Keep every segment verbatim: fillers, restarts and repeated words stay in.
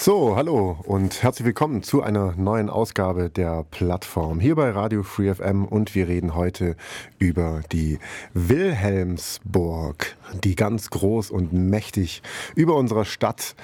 So, hallo und herzlich willkommen zu einer neuen Ausgabe der Plattform hier bei Radio Free F M und wir reden heute über die Wilhelmsburg, die ganz groß und mächtig über unserer Stadt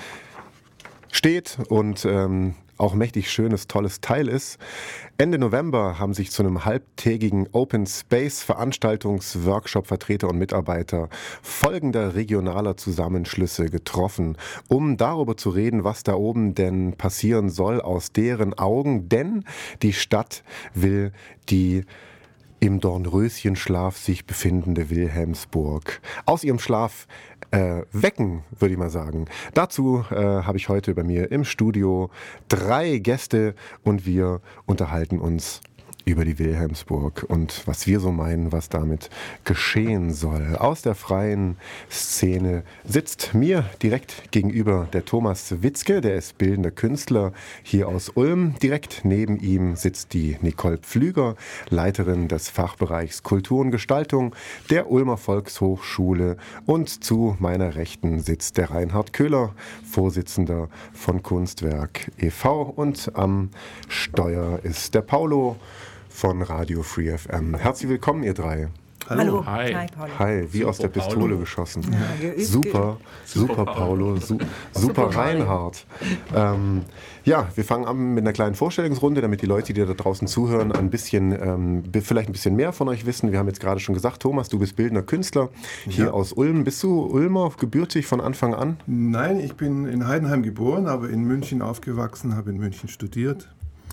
steht und ähm, auch mächtig schönes, tolles Teil ist. Ende November haben sich zu einem halbtägigen Open Space Veranstaltungsworkshop Vertreter und Mitarbeiter folgender regionaler Zusammenschlüsse getroffen, um darüber zu reden, was da oben denn passieren soll aus deren Augen, denn die Stadt will die im Dornröschenschlaf sich befindende Wilhelmsburg aus ihrem Schlaf äh, wecken, würde ich mal sagen. Dazu äh, habe ich heute bei mir im Studio drei Gäste und wir unterhalten uns über die Wilhelmsburg und was wir so meinen, was damit geschehen soll. Aus der freien Szene sitzt mir direkt gegenüber der Thomas Witzke, der ist bildender Künstler hier aus Ulm. Direkt neben ihm sitzt die Nicole Pflüger, Leiterin des Fachbereichs Kultur und Gestaltung der Ulmer Volkshochschule. Und zu meiner Rechten sitzt der Reinhard Köhler, Vorsitzender von Kunstwerk e V Und am Steuer ist der Paulo von Radio Free F M. Herzlich willkommen, ihr drei. Hallo. Hi. Hi, Paulo. Hi, wie Super, aus der Pistole Paulo. geschossen. Ja, super, super, Super, Paulo, su super, Super, Reinhard. Ähm, ja, wir fangen an mit einer kleinen Vorstellungsrunde, damit die Leute, die da draußen zuhören, ein bisschen, ähm, vielleicht ein bisschen mehr von euch wissen. Wir haben jetzt gerade schon gesagt, Thomas, du bist bildender Künstler hier Ja. aus Ulm. Bist du Ulmer gebürtig von Anfang an? Nein, ich bin in Heidenheim geboren, aber in München aufgewachsen, habe in München studiert.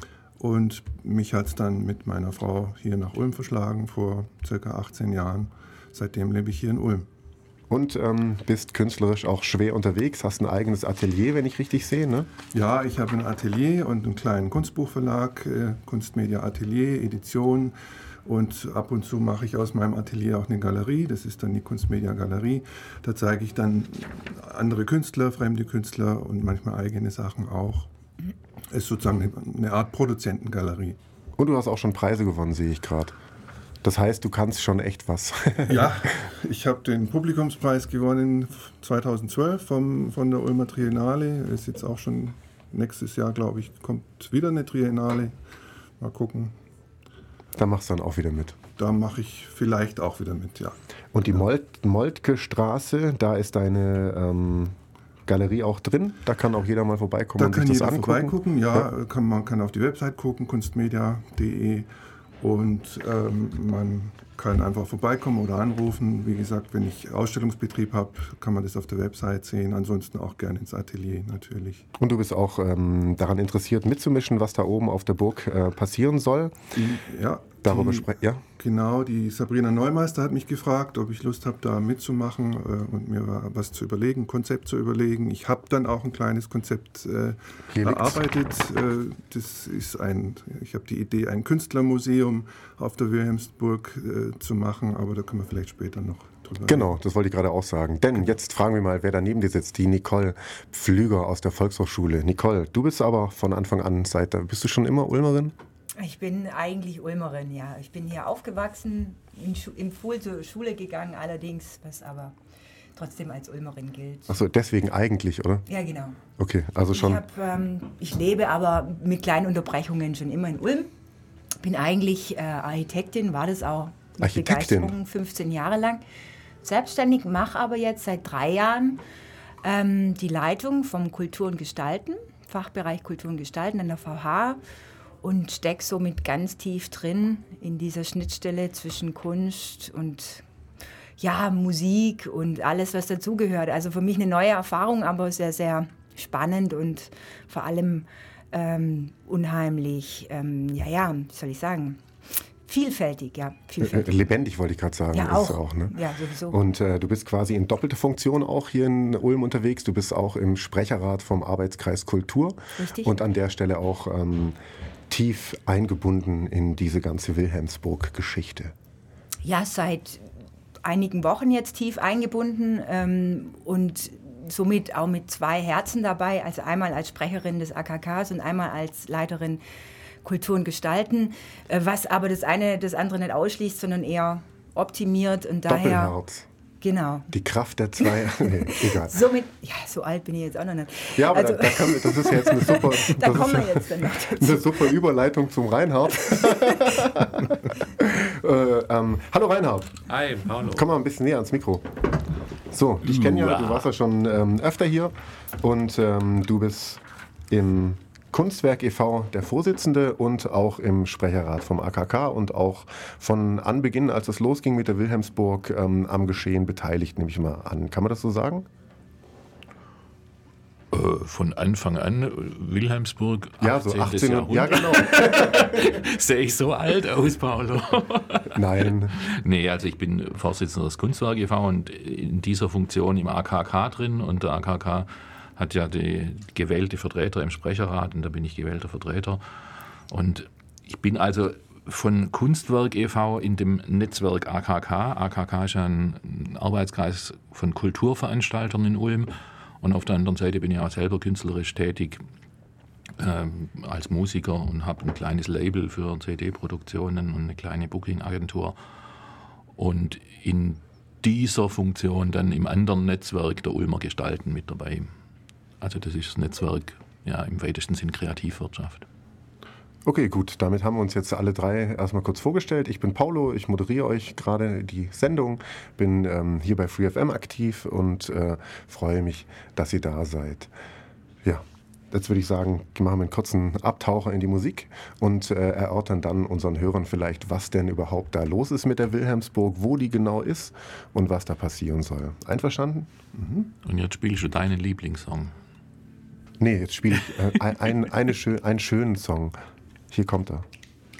Und mich hat es dann mit meiner Frau hier nach Ulm verschlagen, vor circa achtzehn Jahren. Seitdem lebe ich hier in Ulm. Und ähm, bist künstlerisch auch schwer unterwegs, hast ein eigenes Atelier, wenn ich richtig sehe, ne? Ja, ich habe ein Atelier und einen kleinen Kunstbuchverlag, äh, Kunstmedia Atelier, Edition. Und ab und zu mache ich aus meinem Atelier auch eine Galerie, das ist dann die Kunstmedia Galerie. Da zeige ich dann andere Künstler, fremde Künstler und manchmal eigene Sachen auch. Ist sozusagen eine Art Produzentengalerie. Und du hast auch schon Preise gewonnen, sehe ich gerade. Das heißt, du kannst schon echt was. Ja, ich habe den Publikumspreis gewonnen zweitausendzwölf vom, von der Ulmer Triennale. Ist jetzt auch schon nächstes Jahr, glaube ich, kommt wieder eine Triennale. Mal gucken. Da machst du dann auch wieder mit. Da mache ich vielleicht auch wieder mit, ja. Und die Molt Moltke Straße, da ist deine ähm, Galerie auch drin. Da kann auch jeder mal vorbeikommen Da und kann sich das jeder angucken. vorbeigucken, ja. ja. Kann, man kann auf die Website gucken, kunstmedia punkt de. Und ähm, man kann einfach vorbeikommen oder anrufen. Wie gesagt, wenn ich Ausstellungsbetrieb habe, kann man das auf der Website sehen. Ansonsten auch gerne ins Atelier natürlich. Und du bist auch ähm, daran interessiert, mitzumischen, was da oben auf der Burg äh, passieren soll. Die, ja, Darüber die, sprechen, ja? Genau, die Sabrina Neumeister hat mich gefragt, ob ich Lust habe, da mitzumachen äh, und mir was zu überlegen, ein Konzept zu überlegen. Ich habe dann auch ein kleines Konzept äh, erarbeitet. Äh, das ist ein, ich habe die Idee, ein Künstlermuseum auf der Wilhelmsburg äh, zu machen, aber da können wir vielleicht später noch drüber Genau, das wollte ich gerade auch sagen. Denn jetzt fragen wir mal, wer da neben dir sitzt, die Nicole Pflüger aus der Volkshochschule. Nicole, du bist aber von Anfang an, seit da, bist du schon immer Ulmerin? Ich bin eigentlich Ulmerin, ja. Ich bin hier aufgewachsen, in Schu im Pfuhl zur Schule gegangen allerdings, was aber trotzdem als Ulmerin gilt. Achso, deswegen eigentlich, oder? Ja, genau. Okay, also schon. Ich, hab, ähm, ich lebe aber mit kleinen Unterbrechungen schon immer in Ulm. Bin eigentlich äh, Architektin, war das auch mit Architektin? Begeisterung fünfzehn Jahre lang. Selbstständig, mache aber jetzt seit drei Jahren ähm, die Leitung vom Kultur und Gestalten, Fachbereich Kultur und Gestalten an der V H. Und stecke somit ganz tief drin in dieser Schnittstelle zwischen Kunst und ja, Musik und alles, was dazugehört. Also für mich eine neue Erfahrung, aber sehr, sehr spannend und vor allem ähm, unheimlich, ähm, ja, ja, wie soll ich sagen, vielfältig, ja. Vielfältig. Lebendig wollte ich gerade sagen. Ja, ist auch. es auch, ne? Ja, sowieso. Und äh, du bist quasi in doppelter Funktion auch hier in Ulm unterwegs. Du bist auch im Sprecherrat vom Arbeitskreis Kultur. Richtig. Und an der Stelle auch ähm, tief eingebunden in diese ganze Wilhelmsburg-Geschichte. Ja, seit einigen Wochen jetzt tief eingebunden ähm, und somit auch mit zwei Herzen dabei. Also einmal als Sprecherin des A K Ks und einmal als Leiterin Kultur und Gestalten, äh, was aber das eine das andere nicht ausschließt, sondern eher optimiert und daher Doppelherz. Genau. Die Kraft der zwei, nee, egal. Somit, ja, so alt bin ich jetzt auch noch nicht. Ja, aber also, da, da kann, das ist jetzt eine super, da das kommen ist wir jetzt dann noch dazu. eine super Überleitung zum Reinhard. äh, ähm, hallo Reinhard. Hi, Paulo. Komm mal ein bisschen näher ans Mikro. So, dich kenne ja, du warst ja schon ähm, öfter hier und ähm, du bist im Kunstwerk e V der Vorsitzende und auch im Sprecherrat vom A K K und auch von Anbeginn, als es losging mit der Wilhelmsburg, ähm, am Geschehen beteiligt, nehme ich mal an. Kann man das so sagen? Äh, von Anfang an, Wilhelmsburg, Ja, so achtzehn. Ja, genau. Sehe ich so alt aus, Paulo? Nein. Nee, also ich bin Vorsitzender des Kunstwerk e V und in dieser Funktion im A K K drin und der A K K hat ja die gewählte Vertreter im Sprecherrat und da bin ich gewählter Vertreter. Und ich bin also von Kunstwerk e V in dem Netzwerk A K K. A K K ist ja ein Arbeitskreis von Kulturveranstaltern in Ulm. Und auf der anderen Seite bin ich auch selber künstlerisch tätig ähm, als Musiker und habe ein kleines Label für C D-Produktionen und eine kleine Booking-Agentur. Und in dieser Funktion dann im anderen Netzwerk der Ulmer Gestalten mit dabei. Also das ist das Netzwerk, ja, im weitesten Sinn Kreativwirtschaft. Okay, gut, damit haben wir uns jetzt alle drei erstmal kurz vorgestellt. Ich bin Paulo, ich moderiere euch gerade die Sendung, bin ähm, hier bei Free F M aktiv und äh, freue mich, dass ihr da seid. Ja, jetzt würde ich sagen, machen wir einen kurzen Abtaucher in die Musik und äh, erörtern dann unseren Hörern vielleicht, was denn überhaupt da los ist mit der Wilhelmsburg, wo die genau ist und was da passieren soll. Einverstanden? Mhm. Und jetzt spielst du deinen Lieblingssong. Nee, jetzt spiele ich äh, ein, ein, eine schö- einen schönen Song. Hier kommt er.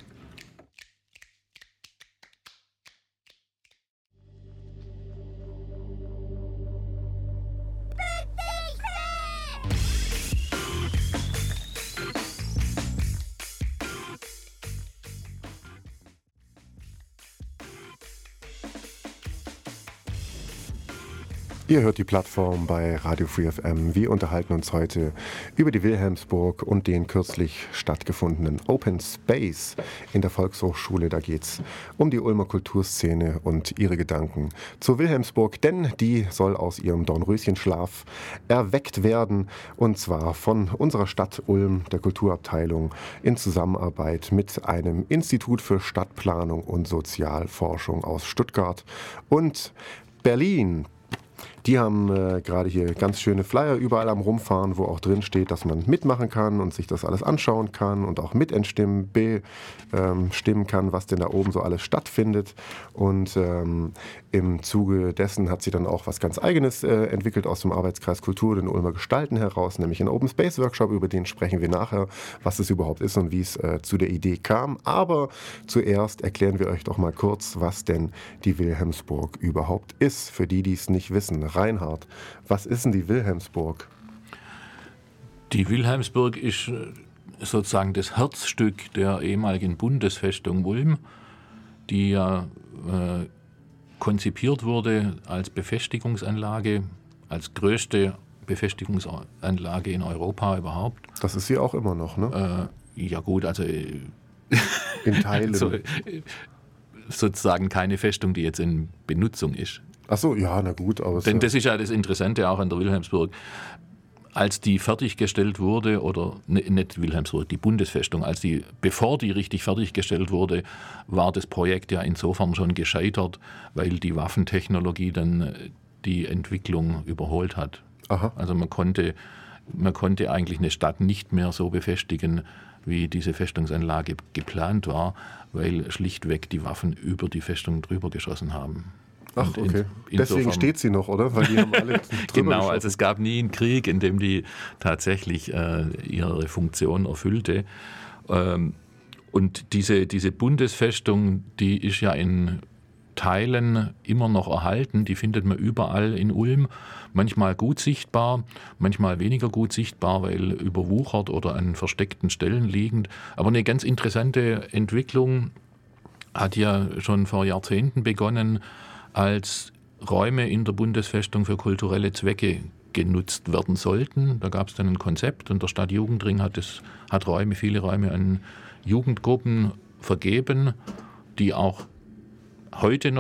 Ihr hört die Plattform bei Radio Free F M. Wir unterhalten uns heute über die Wilhelmsburg und den kürzlich stattgefundenen Open Space in der Volkshochschule. Da geht es um die Ulmer Kulturszene und ihre Gedanken zur Wilhelmsburg, denn die soll aus ihrem Dornröschenschlaf erweckt werden, und zwar von unserer Stadt Ulm, der Kulturabteilung, in Zusammenarbeit mit einem Institut für Stadtplanung und Sozialforschung aus Stuttgart und Berlin. Die haben äh, gerade hier ganz schöne Flyer überall am Rumfahren, wo auch drin steht, dass man mitmachen kann und sich das alles anschauen kann und auch mitstimmen, bestimmen kann, was denn da oben so alles stattfindet. Und ähm, im Zuge dessen hat sie dann auch was ganz Eigenes äh, entwickelt aus dem Arbeitskreis Kultur, den Ulmer Gestalten heraus, nämlich einen Open Space Workshop, über den sprechen wir nachher, was es überhaupt ist und wie es äh, zu der Idee kam. Aber zuerst erklären wir euch doch mal kurz, was denn die Wilhelmsburg überhaupt ist, für die, die es nicht wissen. Reinhard, was ist denn die Wilhelmsburg? Die Wilhelmsburg ist sozusagen das Herzstück der ehemaligen Bundesfestung Ulm, die ja äh, konzipiert wurde als Befestigungsanlage, als größte Befestigungsanlage in Europa überhaupt. Das ist sie auch immer noch, ne? Äh, ja gut, also in Teilen. so, sozusagen keine Festung, die jetzt in Benutzung ist. Ach so, ja, na gut. Aber Denn das ist ja das Interessante auch an der Wilhelmsburg. Als die fertiggestellt wurde, oder ne, nicht Wilhelmsburg, die Bundesfestung, als die, bevor die richtig fertiggestellt wurde, war das Projekt ja insofern schon gescheitert, weil die Waffentechnologie dann die Entwicklung überholt hat. Aha. Also man konnte, man konnte eigentlich eine Stadt nicht mehr so befestigen, wie diese Festungsanlage geplant war, weil schlichtweg die Waffen über die Festung drüber geschossen haben. Ach, okay. In, Deswegen steht sie noch, oder? Weil die haben alle Genau, geschossen. Also es gab nie einen Krieg, in dem die tatsächlich äh, ihre Funktion erfüllte. Ähm, und diese, diese Bundesfestung, die ist ja in Teilen immer noch erhalten. Die findet man überall in Ulm. Manchmal gut sichtbar, manchmal weniger gut sichtbar, weil überwuchert oder an versteckten Stellen liegend. Aber eine ganz interessante Entwicklung hat ja schon vor Jahrzehnten begonnen, als Räume in der Bundesfestung für kulturelle Zwecke genutzt werden sollten. Da gab es dann ein Konzept und der Stadtjugendring hat, es, hat Räume, viele Räume an Jugendgruppen vergeben, die auch heute noch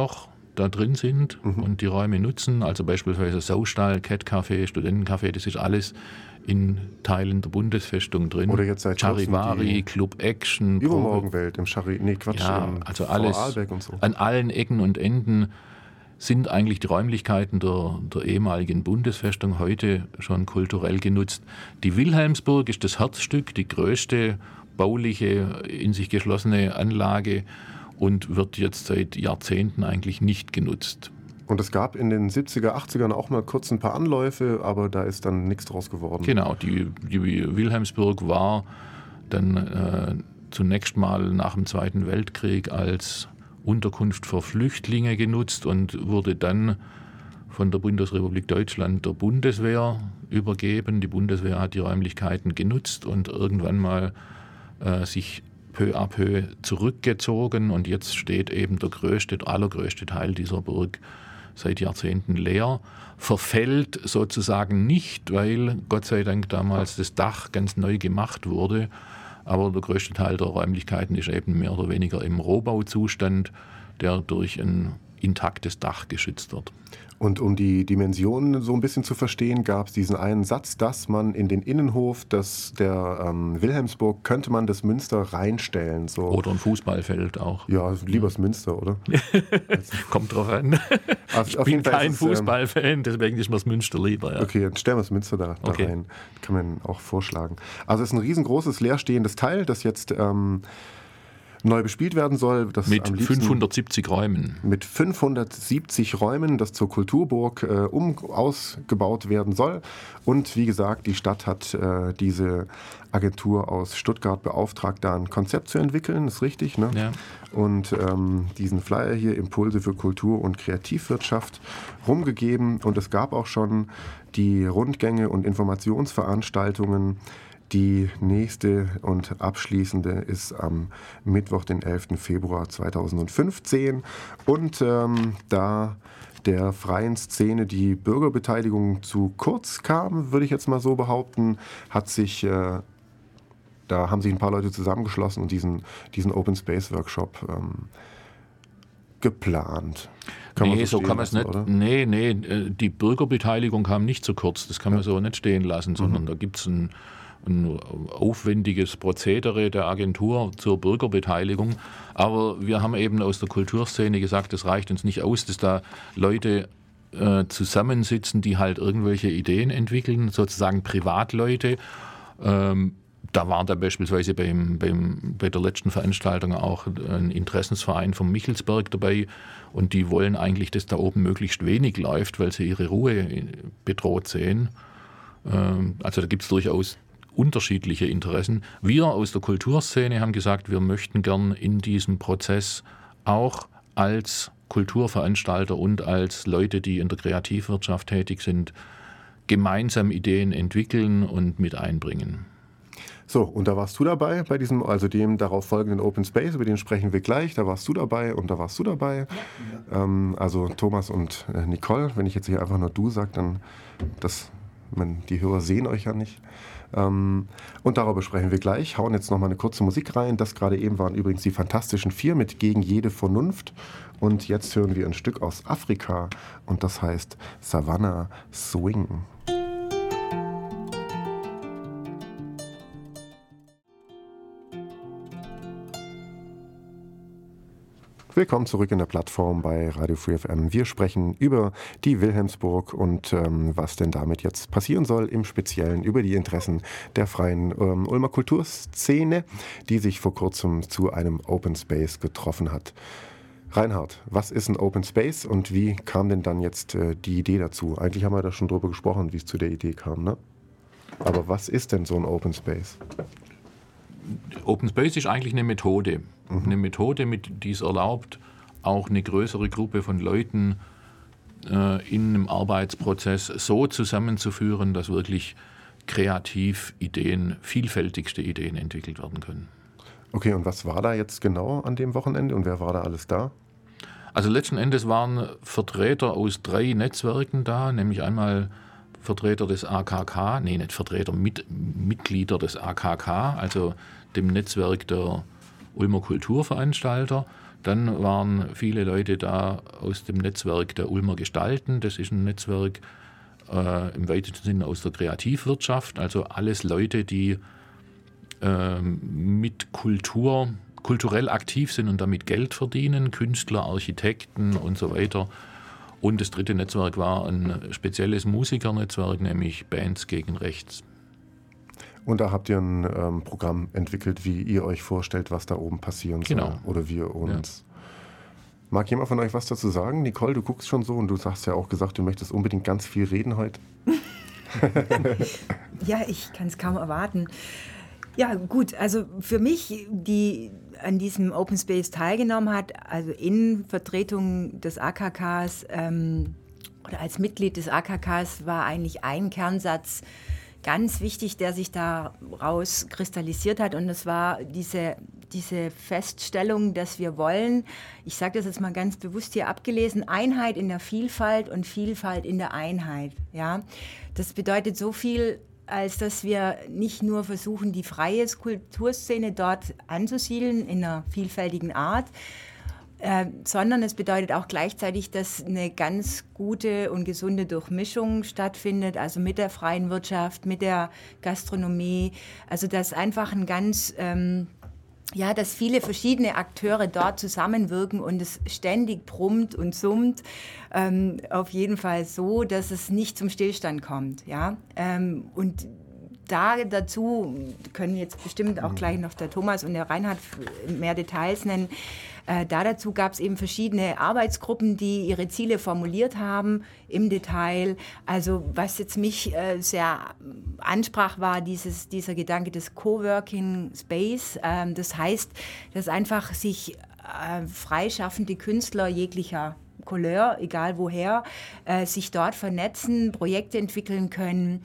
da drin sind mhm. und die Räume nutzen. Also beispielsweise Saustall, Cat-Café, Studentencafé, das ist alles in Teilen der Bundesfestung drin. Oder jetzt seit Charivari, Club Action. Übermorgenwelt im Chari, nee Quatsch, ja, im also alles und so. An allen Ecken und Enden sind eigentlich die Räumlichkeiten der, der ehemaligen Bundesfestung heute schon kulturell genutzt. Die Wilhelmsburg ist das Herzstück, die größte bauliche, in sich geschlossene Anlage und wird jetzt seit Jahrzehnten eigentlich nicht genutzt. Und es gab in den siebziger, achtzigern auch mal kurz ein paar Anläufe, aber da ist dann nichts draus geworden. Genau, die, die Wilhelmsburg war dann äh, zunächst mal nach dem Zweiten Weltkrieg als Unterkunft für Flüchtlinge genutzt und wurde dann von der Bundesrepublik Deutschland der Bundeswehr übergeben. Die Bundeswehr hat die Räumlichkeiten genutzt und irgendwann mal äh, sich peu à peu zurückgezogen und jetzt steht eben der größte, der allergrößte Teil dieser Burg seit Jahrzehnten leer, verfällt sozusagen nicht, weil Gott sei Dank damals das Dach ganz neu gemacht wurde, aber der größte Teil der Räumlichkeiten ist eben mehr oder weniger im Rohbauzustand, der durch ein intaktes Dach geschützt wird. Und um die Dimensionen so ein bisschen zu verstehen, gab es diesen einen Satz, dass man in den Innenhof des, der ähm, Wilhelmsburg könnte man das Münster reinstellen. So. Oder ein Fußballfeld auch. Ja, lieber das Münster, oder? Kommt drauf an. Also, ich bin kein es, Fußballfan, ähm, deswegen ist mir das Münster lieber. Ja. Okay, dann stellen wir das Münster da, da okay. rein. Kann man auch vorschlagen. Also es ist ein riesengroßes leerstehendes Teil, das jetzt ähm, neu bespielt werden soll. Das mit fünfhundertsiebzig Räumen. Mit fünfhundertsiebzig Räumen, das zur Kulturburg äh, um, ausgebaut werden soll. Und wie gesagt, die Stadt hat äh, diese Agentur aus Stuttgart beauftragt, da ein Konzept zu entwickeln, ist richtig, ne? Ja. Und ähm, diesen Flyer hier, Impulse für Kultur und Kreativwirtschaft, rumgegeben. Und es gab auch schon die Rundgänge und Informationsveranstaltungen. Die nächste und abschließende ist am Mittwoch, den elften Februar zweitausendfünfzehn. Und ähm, da der freien Szene die Bürgerbeteiligung zu kurz kam, würde ich jetzt mal so behaupten, hat sich, äh, da haben sich ein paar Leute zusammengeschlossen und diesen, diesen Open Space Workshop ähm, geplant. Kann nee, so kann man es nicht. Oder? Nee, nee, die Bürgerbeteiligung kam nicht zu kurz. Das kann man ja. so nicht stehen lassen, sondern mhm. da gibt es ein ein aufwendiges Prozedere der Agentur zur Bürgerbeteiligung. Aber wir haben eben aus der Kulturszene gesagt, es reicht uns nicht aus, dass da Leute äh, zusammensitzen, die halt irgendwelche Ideen entwickeln, sozusagen Privatleute. Ähm, da war da beispielsweise beim, beim, bei der letzten Veranstaltung auch ein Interessensverein vom Michelsberg dabei und die wollen eigentlich, dass da oben möglichst wenig läuft, weil sie ihre Ruhe bedroht sehen. Ähm, also da gibt es durchaus unterschiedliche Interessen. Wir aus der Kulturszene haben gesagt, wir möchten gern in diesem Prozess auch als Kulturveranstalter und als Leute, die in der Kreativwirtschaft tätig sind, gemeinsam Ideen entwickeln und mit einbringen. So, und da warst du dabei bei diesem, also dem darauf folgenden Open Space, über den sprechen wir gleich. Da warst du dabei und da warst du dabei. Ja. Ähm, also Thomas und äh, Nicole, wenn ich jetzt hier einfach nur du sage, dann das, man, die Hörer sehen euch ja nicht. Ähm, und darüber sprechen wir gleich. Hauen jetzt nochmal eine kurze Musik rein. Das gerade eben waren übrigens die Fantastischen Vier mit Gegen jede Vernunft. Und jetzt hören wir ein Stück aus Afrika und das heißt Savannah Swing. Willkommen zurück in der Plattform bei Radio Free F M. Wir sprechen über die Wilhelmsburg und ähm, was denn damit jetzt passieren soll, im Speziellen über die Interessen der freien ähm, Ulmer Kulturszene, die sich vor kurzem zu einem Open Space getroffen hat. Reinhard, was ist ein Open Space und wie kam denn dann jetzt äh, die Idee dazu? Eigentlich haben wir da schon drüber gesprochen, wie es zu der Idee kam, ne? Aber was ist denn so ein Open Space? Open Space ist eigentlich eine Methode. Mhm. Eine Methode, mit, die es erlaubt, auch eine größere Gruppe von Leuten äh, in einem Arbeitsprozess so zusammenzuführen, dass wirklich kreativ Ideen, vielfältigste Ideen entwickelt werden können. Okay, und was war da jetzt genau an dem Wochenende und wer war da alles da? Also letzten Endes waren Vertreter aus drei Netzwerken da, nämlich einmal Vertreter des A K K, nee, nicht Vertreter, mit, Mitglieder des A K K, also dem Netzwerk der Ulmer Kulturveranstalter. Dann waren viele Leute da aus dem Netzwerk der Ulmer Gestalten. Das ist ein Netzwerk äh, im weitesten Sinne aus der Kreativwirtschaft. Also alles Leute, die äh, mit Kultur, kulturell aktiv sind und damit Geld verdienen. Künstler, Architekten und so weiter. Und das dritte Netzwerk war ein spezielles Musikernetzwerk, nämlich Bands gegen Rechts. Und da habt ihr ein ähm, Programm entwickelt, wie ihr euch vorstellt, was da oben passieren soll. Genau. Oder wir uns. Ja. Mag jemand von euch was dazu sagen? Nicole, du guckst schon so und du hast ja auch gesagt, du möchtest unbedingt ganz viel reden heute. Ja, ich kann es kaum erwarten. Ja, gut, also für mich, die an diesem Open Space teilgenommen hat, also in Vertretung des A K Ks ähm, oder als Mitglied des A K Ks, war eigentlich ein Kernsatz ganz wichtig, der sich daraus kristallisiert hat. Und das war diese, diese Feststellung, dass wir wollen, ich sage das jetzt mal ganz bewusst hier abgelesen, Einheit in der Vielfalt und Vielfalt in der Einheit. Ja? Das bedeutet so viel, als dass wir nicht nur versuchen, die freie Kulturszene dort anzusiedeln in einer vielfältigen Art, Äh, sondern es bedeutet auch gleichzeitig, dass eine ganz gute und gesunde Durchmischung stattfindet, also mit der freien Wirtschaft, mit der Gastronomie, also dass einfach ein ganz, ähm, ja, dass viele verschiedene Akteure dort zusammenwirken und es ständig brummt und summt, ähm, auf jeden Fall so, dass es nicht zum Stillstand kommt, ja, ähm, und da dazu können jetzt bestimmt auch gleich noch der Thomas und der Reinhard mehr Details nennen. Äh, da dazu gab es eben verschiedene Arbeitsgruppen, die ihre Ziele formuliert haben im Detail. Also was jetzt mich äh, sehr ansprach, war dieses, dieser Gedanke des Coworking Space. Ähm, das heißt, dass einfach sich äh, freischaffende Künstler jeglicher Couleur, egal woher, äh, sich dort vernetzen, Projekte entwickeln können.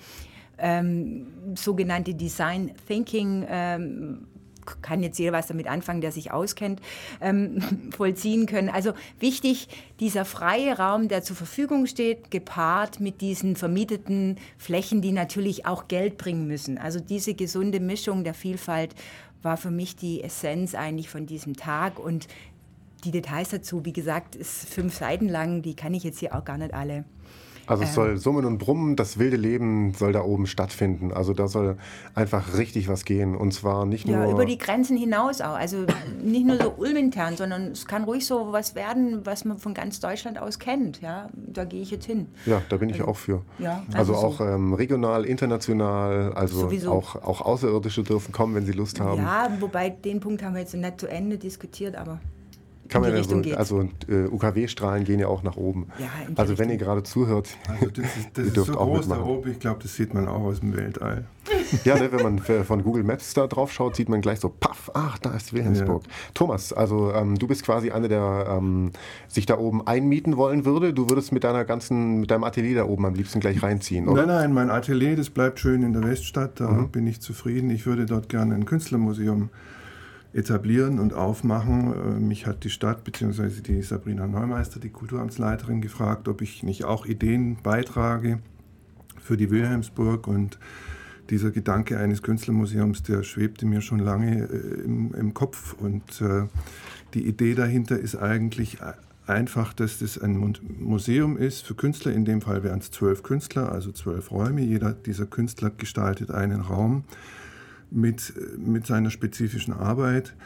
Ähm, sogenannte Design Thinking, ähm, kann jetzt jeder was damit anfangen, der sich auskennt, ähm, vollziehen können. Also wichtig, dieser freie Raum, der zur Verfügung steht, gepaart mit diesen vermieteten Flächen, die natürlich auch Geld bringen müssen. Also diese gesunde Mischung der Vielfalt war für mich die Essenz eigentlich von diesem Tag. Und die Details dazu, wie gesagt, ist fünf Seiten lang, die kann ich jetzt hier auch gar nicht alle. Also es soll summen und brummen, das wilde Leben soll da oben stattfinden. Also da soll einfach richtig was gehen. Und zwar nicht nur... Ja, über die Grenzen hinaus auch. Also nicht nur so ulmintern, sondern es kann ruhig so was werden, was man von ganz Deutschland aus kennt. Ja, da gehe ich jetzt hin. Ja, da bin ich also, auch für. Ja, also also auch so. ähm, regional, international, also Sowieso. auch, auch Außerirdische dürfen kommen, wenn sie Lust haben. Ja, wobei den Punkt haben wir jetzt nicht zu Ende diskutiert, aber... Kann man ja so, also äh, U K W-Strahlen gehen ja auch nach oben. Ja, also wenn ihr gerade zuhört, also das ist, das ihr ist dürft so auch groß da mitmachen. oben, ich glaube, das sieht man auch aus dem Weltall. Ja, ne, wenn man von Google Maps da drauf schaut, sieht man gleich so, paff, ach, da ist Wilhelmsburg. Ja. Thomas, also ähm, du bist quasi einer, der ähm, sich da oben einmieten wollen würde. Du würdest mit deiner ganzen, mit deinem Atelier da oben am liebsten gleich reinziehen, oder? Nein, nein, mein Atelier, das bleibt schön in der Weststadt, da mhm. bin ich zufrieden. Ich würde dort gerne ein Künstlermuseum etablieren und aufmachen. Mich hat die Stadt bzw. die Sabrina Neumeister, die Kulturamtsleiterin, gefragt, ob ich nicht auch Ideen beitrage für die Wilhelmsburg. Und dieser Gedanke eines Künstlermuseums, der schwebte mir schon lange im, im Kopf. Und äh, die Idee dahinter ist eigentlich einfach, dass das ein Museum ist für Künstler. In dem Fall wären es zwölf Künstler, also zwölf Räume. Jeder dieser Künstler gestaltet einen Raum mit, mit seiner spezifischen Arbeit,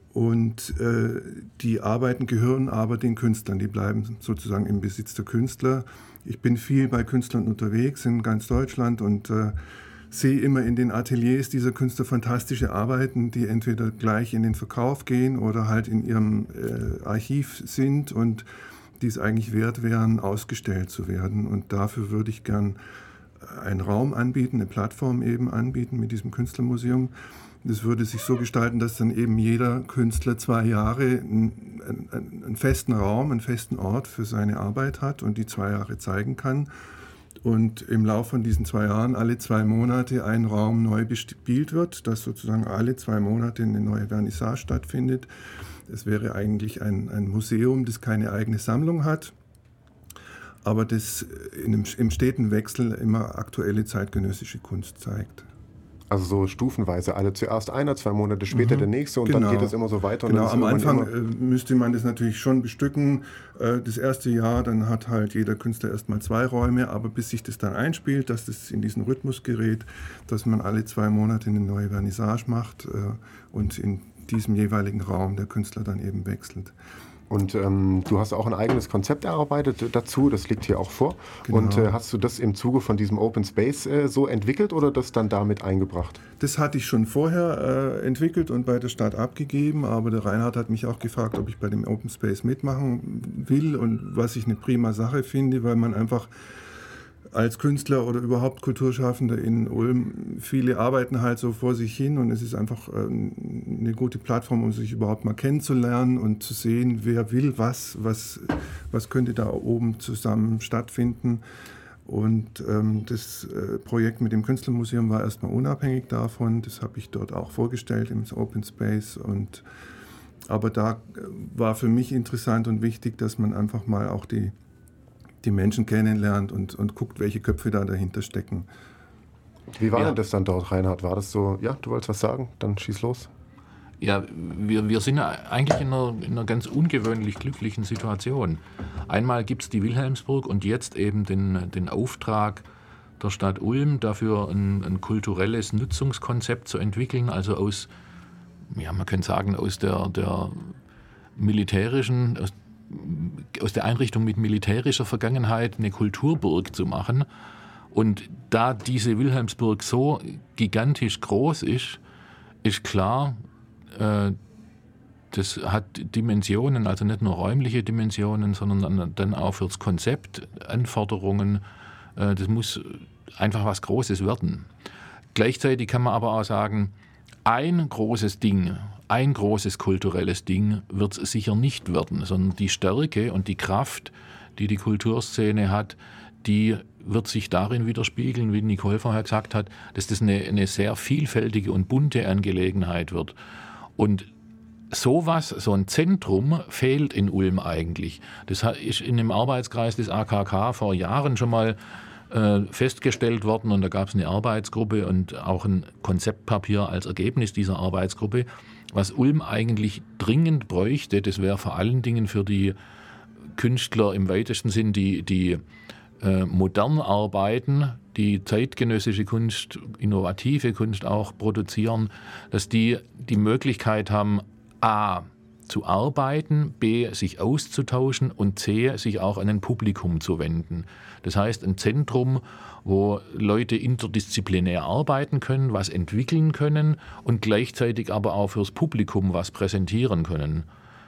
und äh, die Arbeiten gehören aber den Künstlern, die bleiben sozusagen im Besitz der Künstler. Ich bin viel bei Künstlern unterwegs in ganz Deutschland und äh, sehe immer in den Ateliers dieser Künstler fantastische Arbeiten, die entweder gleich in den Verkauf gehen oder halt in ihrem äh, Archiv sind und die es eigentlich wert wären, ausgestellt zu werden. Und dafür würde ich gern einen Raum anbieten, eine Plattform eben anbieten mit diesem Künstlermuseum. Das würde sich so gestalten, dass dann eben jeder Künstler zwei Jahre einen, einen, einen festen Raum, einen festen Ort für seine Arbeit hat und die zwei Jahre zeigen kann. Und im Laufe von diesen zwei Jahren alle zwei Monate ein Raum neu bespielt wird, dass sozusagen alle zwei Monate eine neue Vernissage stattfindet. Es wäre eigentlich ein, ein Museum, das keine eigene Sammlung hat, aber das in einem, im steten Wechsel immer aktuelle zeitgenössische Kunst zeigt. Also so stufenweise, alle zuerst einer, zwei Monate später mhm. der nächste und genau. dann geht es immer so weiter. Und genau, am Anfang immer müsste man das natürlich schon bestücken. Das erste Jahr, dann hat halt jeder Künstler erstmal zwei Räume, aber bis sich das dann einspielt, dass das in diesen Rhythmus gerät, dass man alle zwei Monate eine neue Vernissage macht und in diesem jeweiligen Raum der Künstler dann eben wechselt. Und ähm, du hast auch ein eigenes Konzept erarbeitet dazu, das liegt hier auch vor. Genau. Und äh, hast du das im Zuge von diesem Open Space äh, so entwickelt oder das dann damit eingebracht? Das hatte ich schon vorher äh, entwickelt und bei der Stadt abgegeben, aber der Reinhard hat mich auch gefragt, ob ich bei dem Open Space mitmachen will und was ich eine prima Sache finde, weil man einfach als Künstler oder überhaupt Kulturschaffende in Ulm, viele arbeiten halt so vor sich hin und es ist einfach eine gute Plattform, um sich überhaupt mal kennenzulernen und zu sehen, wer will was, was, was könnte da oben zusammen stattfinden. Und ähm, das äh, Projekt mit dem Künstlermuseum war erstmal unabhängig davon, das habe ich dort auch vorgestellt im Open Space. Und, aber da war für mich interessant und wichtig, dass man einfach mal auch die die Menschen kennenlernt und, und guckt, welche Köpfe da dahinter stecken. Wie war ja. denn das dann dort, Reinhard? War das so, ja, du wolltest was sagen? Dann schieß los. Ja, wir, wir sind ja eigentlich in einer, in einer ganz ungewöhnlich glücklichen Situation. Einmal gibt es die Wilhelmsburg und jetzt eben den, den Auftrag der Stadt Ulm, dafür ein, ein kulturelles Nutzungskonzept zu entwickeln, also aus, ja, man könnte sagen, aus der, der militärischen, aus aus der Einrichtung mit militärischer Vergangenheit eine Kulturburg zu machen. Und da diese Wilhelmsburg so gigantisch groß ist, ist klar, äh, das hat Dimensionen, also nicht nur räumliche Dimensionen, sondern dann auch fürs Konzept Anforderungen. Äh, das muss einfach was Großes werden. Gleichzeitig kann man aber auch sagen, ein großes Ding, ein großes kulturelles Ding wird es sicher nicht werden, sondern die Stärke und die Kraft, die die Kulturszene hat, die wird sich darin widerspiegeln, wie Nicole vorher gesagt hat, dass das eine, eine sehr vielfältige und bunte Angelegenheit wird. Und sowas, so ein Zentrum fehlt in Ulm eigentlich. Das ist in dem Arbeitskreis des A K K vor Jahren schon mal festgestellt worden und da gab es eine Arbeitsgruppe und auch ein Konzeptpapier als Ergebnis dieser Arbeitsgruppe. Was Ulm eigentlich dringend bräuchte, das wäre vor allen Dingen für die Künstler im weitesten Sinn, die, die äh, modern arbeiten, die zeitgenössische Kunst, innovative Kunst auch produzieren, dass die die Möglichkeit haben, a, zu arbeiten, b, sich auszutauschen und c, sich auch an ein Publikum zu wenden. Das heißt, ein Zentrum, wo Leute interdisziplinär arbeiten können, was entwickeln können und gleichzeitig aber auch fürs Publikum was präsentieren können.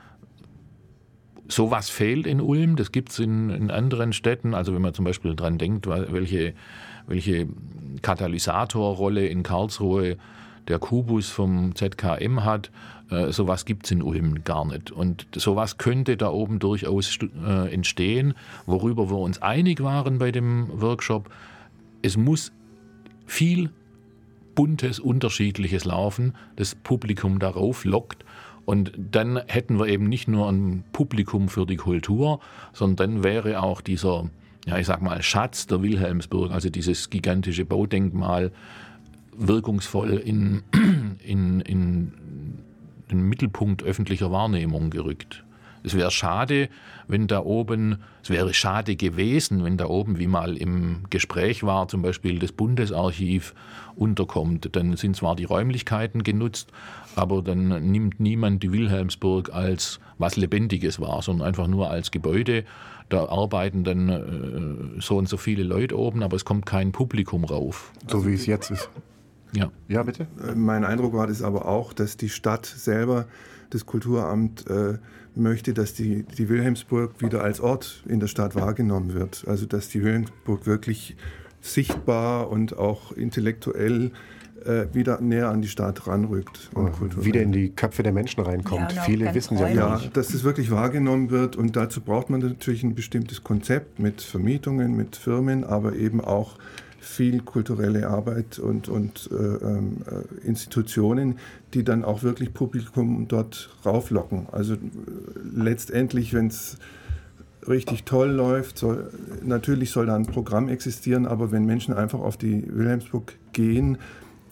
Sowas fehlt in Ulm, das gibt es in, in anderen Städten. Also wenn man zum Beispiel daran denkt, welche, welche Katalysatorrolle in Karlsruhe der Kubus vom Z K M hat, äh, sowas gibt es in Ulm gar nicht. Und sowas könnte da oben durchaus äh, entstehen, worüber wir uns einig waren bei dem Workshop. Es muss viel Buntes, Unterschiedliches laufen, das Publikum darauf lockt. Und dann hätten wir eben nicht nur ein Publikum für die Kultur, sondern dann wäre auch dieser, ja, ich sag mal, Schatz der Wilhelmsburg, also dieses gigantische Baudenkmal, wirkungsvoll in, in, in den Mittelpunkt öffentlicher Wahrnehmung gerückt. Es wäre schade, wenn da oben, es wäre schade gewesen, wenn da oben, wie mal im Gespräch war, zum Beispiel das Bundesarchiv unterkommt. Dann sind zwar die Räumlichkeiten genutzt, aber dann nimmt niemand die Wilhelmsburg als was Lebendiges wahr, sondern einfach nur als Gebäude. Da arbeiten dann äh, so und so viele Leute oben, aber es kommt kein Publikum rauf. So wie es jetzt ist. Ja. Ja, bitte? Mein Eindruck war das aber auch, dass die Stadt selber, das Kulturamt, äh, möchte, dass die, die Wilhelmsburg wieder als Ort in der Stadt wahrgenommen wird. Also dass die Wilhelmsburg wirklich sichtbar und auch intellektuell äh, wieder näher an die Stadt ranrückt. Und wieder in die Köpfe der Menschen reinkommt. Ja, Viele wissen ja Ja, gar nicht. dass es wirklich wahrgenommen wird und dazu braucht man natürlich ein bestimmtes Konzept mit Vermietungen, mit Firmen, aber eben auch viel kulturelle Arbeit und, und äh, äh, Institutionen, die dann auch wirklich Publikum dort rauflocken. Also äh, letztendlich, wenn es richtig toll läuft, soll, natürlich soll da ein Programm existieren, aber wenn Menschen einfach auf die Wilhelmsburg gehen,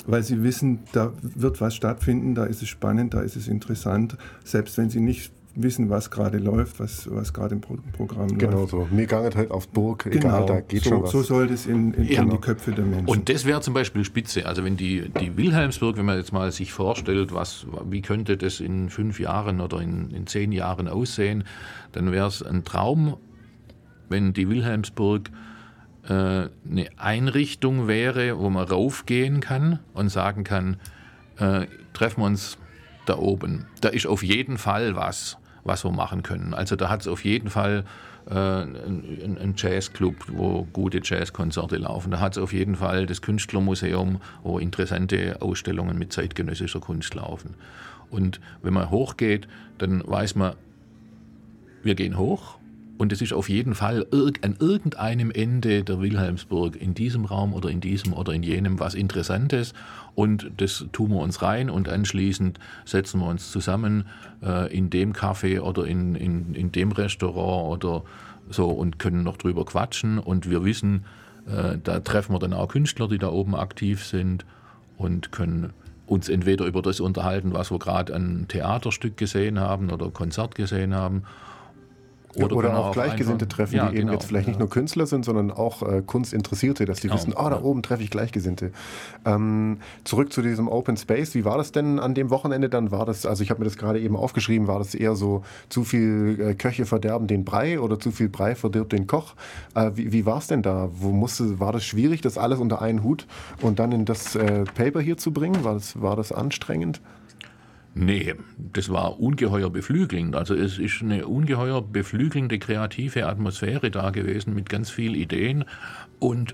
weil sie wissen, da wird was stattfinden, da ist es spannend, da ist es interessant, selbst wenn sie nicht wissen, was gerade läuft, was, was gerade im Pro- Programm läuft. Genau so. Mir ganget halt auf Burg, Genau, egal, da geht so, schon was. So soll das in, in, Ja, in die Köpfe der Menschen. Und das wäre zum Beispiel spitze. Also wenn die, die Wilhelmsburg, wenn man jetzt mal sich vorstellt, was, wie könnte das in fünf Jahren oder in, in zehn Jahren aussehen, dann wäre es ein Traum, wenn die Wilhelmsburg äh, eine Einrichtung wäre, wo man raufgehen kann und sagen kann, äh, treffen wir uns da oben. Da ist auf jeden Fall was, was wir machen können. Also da hat es auf jeden Fall äh, einen, einen Jazzclub, wo gute Jazzkonzerte laufen. Da hat es auf jeden Fall das Künstlermuseum, wo interessante Ausstellungen mit zeitgenössischer Kunst laufen. Und wenn man hochgeht, dann weiß man, wir gehen hoch. Und es ist auf jeden Fall an irgendeinem Ende der Wilhelmsburg, in diesem Raum oder in diesem oder in jenem, was Interessantes. Und das tun wir uns rein und anschließend setzen wir uns zusammen äh, in dem Café oder in, in, in dem Restaurant oder so und können noch drüber quatschen. Und wir wissen, äh, da treffen wir dann auch Künstler, die da oben aktiv sind und können uns entweder über das unterhalten, was wir gerade an Theaterstück gesehen haben oder Konzert gesehen haben. Oder, oder auch Gleichgesinnte einfach treffen, ja, die eben genau, jetzt vielleicht ja. nicht nur Künstler sind, sondern auch äh, Kunstinteressierte, dass die Genau, wissen, oh, da ja. oben treffe ich Gleichgesinnte. Ähm, zurück zu diesem Open Space, wie war das denn an dem Wochenende dann? War das, also ich habe mir das gerade eben aufgeschrieben, war das eher so, zu viel äh, Köche verderben den Brei oder zu viel Brei verdirbt den Koch? Äh, wie wie war es denn da? Wo musste, war das schwierig, das alles unter einen Hut und dann in das äh, Paper hier zu bringen? War das, war das anstrengend? Nee, das war ungeheuer beflügelnd. Also es ist eine ungeheuer beflügelnde kreative Atmosphäre da gewesen mit ganz vielen Ideen. Und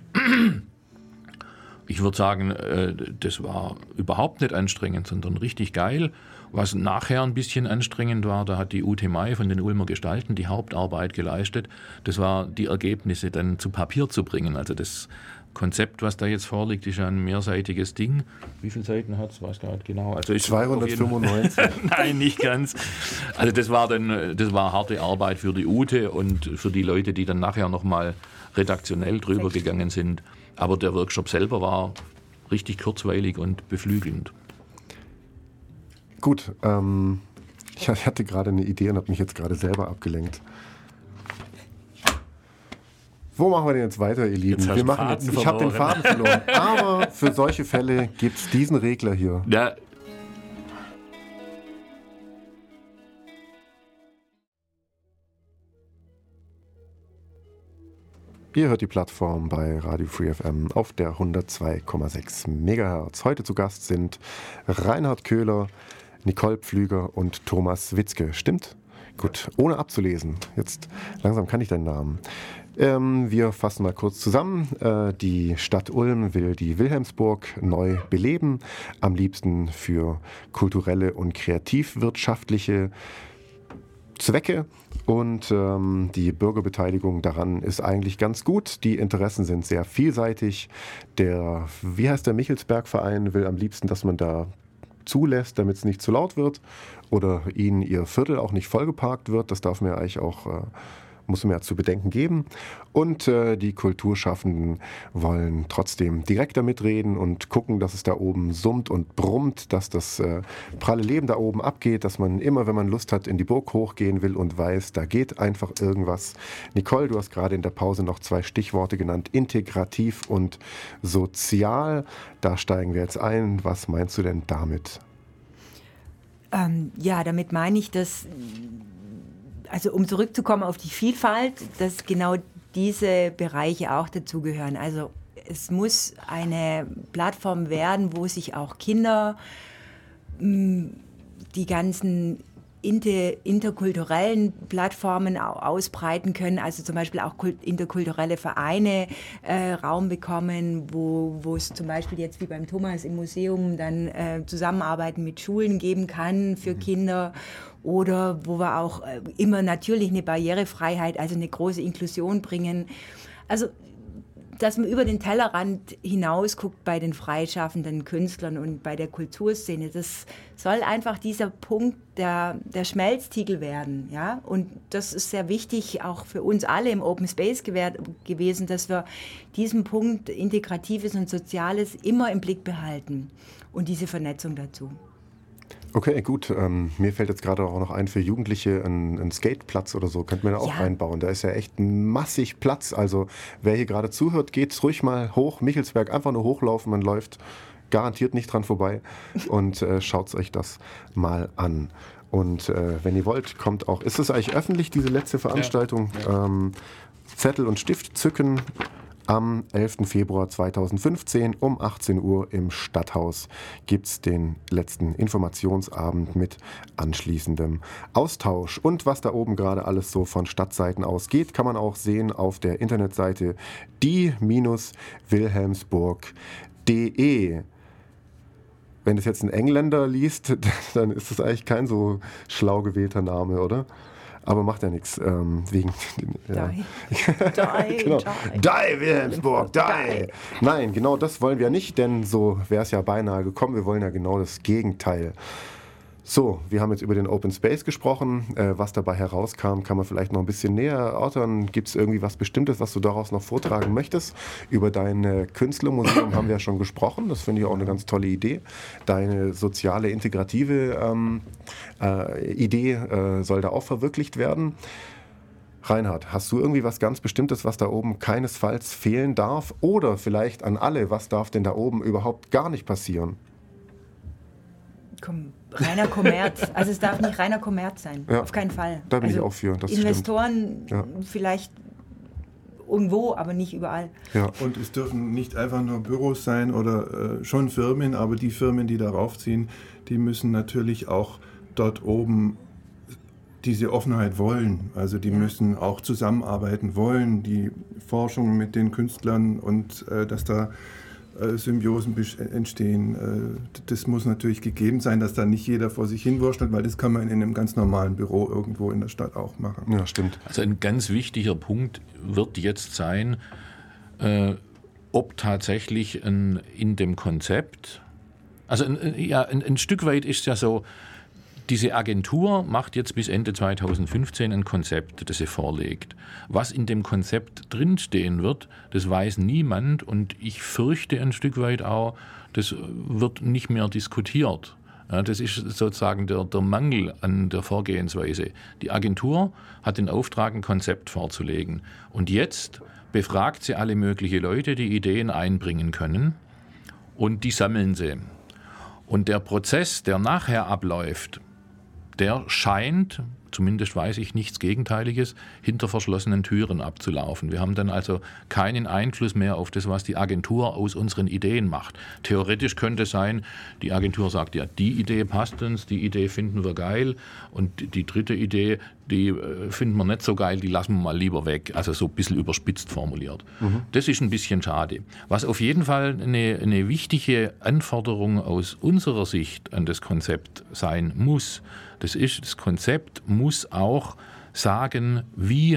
ich würde sagen, das war überhaupt nicht anstrengend, sondern richtig geil. Was nachher ein bisschen anstrengend war, da hat die Ute May von den Ulmer Gestalten die Hauptarbeit geleistet. Das war, die Ergebnisse dann zu Papier zu bringen. Also das Konzept, was da jetzt vorliegt, ist ein mehrseitiges Ding. Wie viele Seiten hat es? Weiß gar nicht genau. Also zweihundertfünfundneunzig. Nein, nicht ganz. Also das war dann, das war harte Arbeit für die Ute und für die Leute, die dann nachher nochmal redaktionell drüber gegangen sind. Aber der Workshop selber war richtig kurzweilig und beflügelnd. Gut, ähm, ich hatte gerade eine Idee und habe mich jetzt gerade selber abgelenkt. Wo machen wir denn jetzt weiter, ihr Lieben? Wir machen jetzt, ich habe den Faden verloren. Aber für solche Fälle gibt es diesen Regler hier. Ja. Ihr hört die Plattform bei Radio Free F M auf der hundertzwei Komma sechs Megahertz. Heute zu Gast sind Reinhard Köhler, Nicole Pflüger und Thomas Witzke. Stimmt? Gut, ohne abzulesen. Jetzt langsam kann ich deinen Namen. Ähm, wir fassen mal kurz zusammen. Äh, die Stadt Ulm will die Wilhelmsburg neu beleben. Am liebsten für kulturelle und kreativwirtschaftliche Zwecke. Und ähm, die Bürgerbeteiligung daran ist eigentlich ganz gut. Die Interessen sind sehr vielseitig. Der, wie heißt der Michelsberg-Verein, will am liebsten, dass man da zulässt, damit es nicht zu laut wird oder ihnen ihr Viertel auch nicht vollgeparkt wird. Das darf mir eigentlich auch, äh, muss mir ja zu bedenken geben. Und äh, die Kulturschaffenden wollen trotzdem direkter mitreden und gucken, dass es da oben summt und brummt, dass das äh, pralle Leben da oben abgeht, dass man immer, wenn man Lust hat, in die Burg hochgehen will und weiß, da geht einfach irgendwas. Nicole, du hast gerade in der Pause noch zwei Stichworte genannt, integrativ und sozial. Da steigen wir jetzt ein. Was meinst du denn damit? Ähm, ja, damit meine ich, dass, also um zurückzukommen auf die Vielfalt, dass genau diese Bereiche auch dazugehören. Also es muss eine Plattform werden, wo sich auch Kinder mh, die ganzen inter, interkulturellen Plattformen ausbreiten können, also zum Beispiel auch interkulturelle Vereine äh, Raum bekommen, wo, wo es zum Beispiel jetzt wie beim Thomas im Museum dann äh, Zusammenarbeiten mit Schulen geben kann für Kinder oder wo wir auch äh, immer natürlich eine Barrierefreiheit, also eine große Inklusion bringen. Also dass man über den Tellerrand hinaus guckt bei den freischaffenden Künstlern und bei der Kulturszene. Das soll einfach dieser Punkt der, der Schmelztiegel werden. Ja? Und das ist sehr wichtig, auch für uns alle im Open Space gew- gewesen, dass wir diesen Punkt Integratives und Soziales immer im Blick behalten und diese Vernetzung dazu. Okay, gut. Ähm, mir fällt jetzt gerade auch noch ein, für Jugendliche ein, ein Skateplatz oder so könnte man da auch Ja. reinbauen. Da ist ja echt massig Platz. Also wer hier gerade zuhört, geht ruhig mal hoch. Michelsberg, einfach nur hochlaufen. Man läuft garantiert nicht dran vorbei. Und äh, schaut euch das mal an. Und äh, wenn ihr wollt, kommt auch... Ist es eigentlich öffentlich, diese letzte Veranstaltung? Ja. Ja. Ähm, Zettel und Stift zücken. Am elften Februar zweitausendfünfzehn um achtzehn Uhr im Stadthaus gibt es den letzten Informationsabend mit anschließendem Austausch. Und was da oben gerade alles so von Stadtseiten aus geht, kann man auch sehen auf der Internetseite die wilhelmsburg punkt de. Wenn das jetzt ein Engländer liest, dann ist das eigentlich kein so schlau gewählter Name, oder? Aber macht ja nichts, ähm, wegen... Ja. Die. Die, genau. die. Die, Wilhelmsburg, die. Die. Nein, genau das wollen wir nicht, denn so wäre es ja beinahe gekommen. Wir wollen ja genau das Gegenteil. So, wir haben jetzt über den Open Space gesprochen. Äh, was dabei herauskam, kann man vielleicht noch ein bisschen näher erörtern. Gibt es irgendwie was Bestimmtes, was du daraus noch vortragen möchtest? Über dein äh, Künstlermuseum haben wir ja schon gesprochen. Das finde ich auch eine ganz tolle Idee. Deine soziale, integrative ähm, äh, Idee äh, soll da auch verwirklicht werden. Reinhard, hast du irgendwie was ganz Bestimmtes, was da oben keinesfalls fehlen darf? Oder vielleicht an alle, was darf denn da oben überhaupt gar nicht passieren? Komm, reiner Kommerz. Also es darf nicht reiner Kommerz sein. Ja, auf keinen Fall. da bin also ich auch für, das Investoren Ja. vielleicht irgendwo, aber nicht überall. Ja. Und es dürfen nicht einfach nur Büros sein oder äh, schon Firmen, aber die Firmen, die darauf ziehen, die müssen natürlich auch dort oben diese Offenheit wollen. Also die Ja. müssen auch zusammenarbeiten wollen, die Forschung mit den Künstlern und äh, dass da äh, Symbiosen besch- entstehen. Äh, das muss natürlich gegeben sein, dass da nicht jeder vor sich hinwurschtelt, weil das kann man in einem ganz normalen Büro irgendwo in der Stadt auch machen. Ja, stimmt. Also ein ganz wichtiger Punkt wird jetzt sein, äh, ob tatsächlich ein, in dem Konzept, also ein, ja, ein, ein Stück weit ist ja so, diese Agentur macht jetzt bis Ende zweitausendfünfzehn ein Konzept, das sie vorlegt. Was in dem Konzept drinstehen wird, das weiß niemand und ich fürchte ein Stück weit auch, das wird nicht mehr diskutiert. Ja, das ist sozusagen der, der Mangel an der Vorgehensweise. Die Agentur hat den Auftrag, ein Konzept vorzulegen. Und jetzt befragt sie alle möglichen Leute, die Ideen einbringen können und die sammeln sie. Und der Prozess, der nachher abläuft, der scheint, zumindest weiß ich nichts Gegenteiliges, hinter verschlossenen Türen abzulaufen. Wir haben dann also keinen Einfluss mehr auf das, was die Agentur aus unseren Ideen macht. Theoretisch könnte es sein, die Agentur sagt, ja, die Idee passt uns, die Idee finden wir geil und die dritte Idee, die äh, finden wir nicht so geil, die lassen wir mal lieber weg. Also so ein bisschen überspitzt formuliert. Mhm. Das ist ein bisschen schade. Was auf jeden Fall eine, eine wichtige Anforderung aus unserer Sicht an das Konzept sein muss, das ist, das Konzept muss auch sagen, wie